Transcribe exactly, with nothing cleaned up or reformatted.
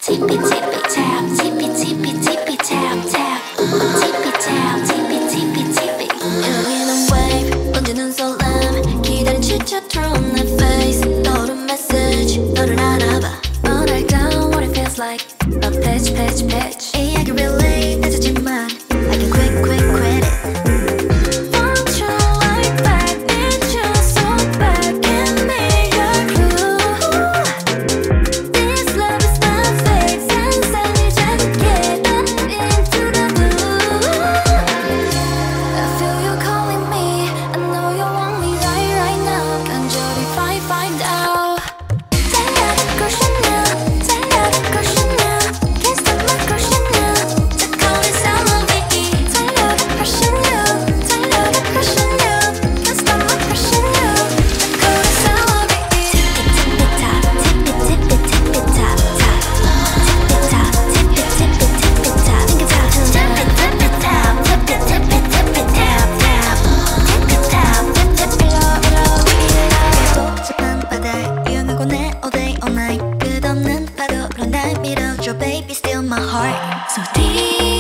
tippy tippy tap, tippy tippy tippy tap tap, tippy tap, tippy tippy tippy. 여기는 wave, 번지는 설렘, 기다린 지쳐 thrown my face. 떠오른 message, 너를 알아봐. 뭐랄까, what it feels like. A pitch, pitch, pitch. 이야기 relate, 늦었지만 I can quick, quick credit. Want you like that, need you so bad. Give me your clue. This love is not fake, 상상을 자극해 into the blue. I feel you calling me, I know you want me right, right now. 간절히 find, find out. 달려듣고 싶냐, 달려듣고 싶냐. Can't stop my crushing you. 저 calling salary. 달려듣고 싶냐, 달려듣고 싶냐. Can't stop my crushing you. 저 calling salary. Tippy tippy top, tippy tippy tippy top top. Tippy top, tippy tippy tippy top. Tippy top, tippy tippy top, tippy tippy tippy tap tap. Tippy top, tippy below below below. 복잡한 바다에 유용하고 내 all day all night. 끝없는 파도로 날 밀어줘 baby still my heart. So deep.